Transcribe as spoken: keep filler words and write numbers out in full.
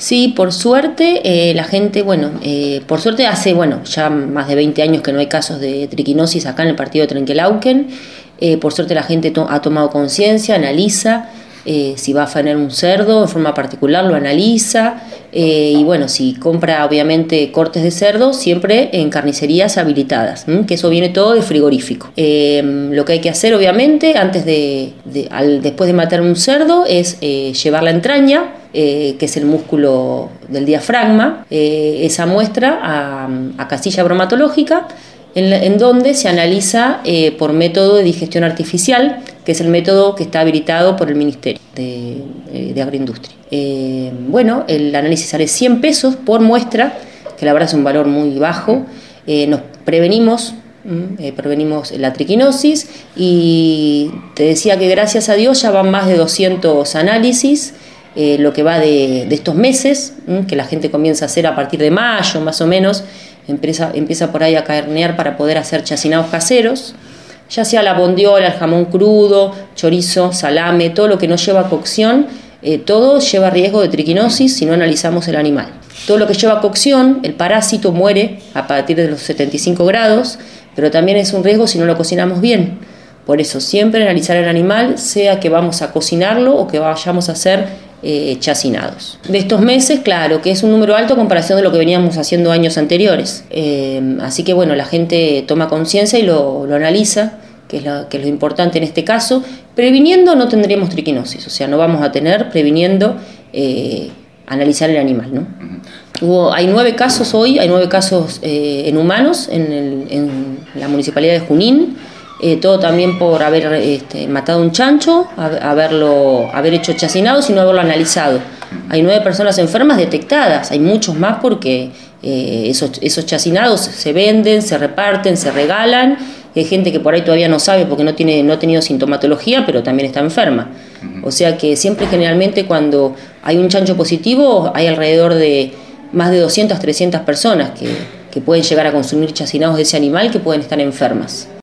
Sí, por suerte, eh, la gente, bueno, eh, por suerte hace, bueno, ya más de veinte años que no hay casos de triquinosis acá en el partido de Trenquelauquen. Eh, por suerte la gente to- ha tomado conciencia, analiza, eh, si va a faenar un cerdo en forma particular, lo analiza, eh, y bueno, si compra obviamente cortes de cerdo, siempre en carnicerías habilitadas, ¿m? Que eso viene todo de frigorífico. Eh, lo que hay que hacer obviamente, antes de, de al, después de matar un cerdo, es eh, llevar la entraña, Eh, que es el músculo del diafragma, eh, esa muestra a, a casilla bromatológica, en, la, en donde se analiza eh, por método de digestión artificial, que es el método que está habilitado por el Ministerio de, eh, de Agroindustria. Eh, bueno, el análisis sale cien pesos por muestra, que la verdad es un valor muy bajo. Eh, nos prevenimos Eh, prevenimos la triquinosis, y te decía que gracias a Dios ya van más de doscientos análisis, eh, lo que va de, de estos meses, ¿m? Que la gente comienza a hacer a partir de mayo más o menos, empieza, empieza por ahí a carnear para poder hacer chacinados caseros, ya sea la bondiola, el jamón crudo, chorizo, salame, todo lo que no lleva cocción, eh, todo lleva riesgo de triquinosis si no analizamos el animal. Todo lo que lleva cocción, el parásito muere a partir de los setenta y cinco grados, pero también es un riesgo si no lo cocinamos bien. Por eso siempre analizar el animal, sea que vamos a cocinarlo o que vayamos a hacer eh, chacinados. De estos meses, claro, que es un número alto en comparación de lo que veníamos haciendo años anteriores. Eh, así que bueno, la gente toma conciencia y lo, lo analiza, que es, la, que es lo importante en este caso. Previniendo no tendremos triquinosis, o sea, no vamos a tener, previniendo, eh, analizar el animal, ¿no? Hubo, hay nueve casos hoy, hay nueve casos eh, en humanos en, el, en la municipalidad de Junín, eh, todo también por haber este, matado un chancho, haberlo, haber hecho chacinados y no haberlo analizado. Hay nueve personas enfermas detectadas, hay muchos más porque eh, esos, esos chacinados se venden, se reparten, se regalan. Hay gente que por ahí todavía no sabe porque no, tiene, no ha tenido sintomatología, pero también está enferma. O sea que siempre, generalmente, cuando hay un chancho positivo, hay alrededor de más de doscientas, trescientas personas que, que pueden llegar a consumir chacinados de ese animal, que pueden estar enfermas.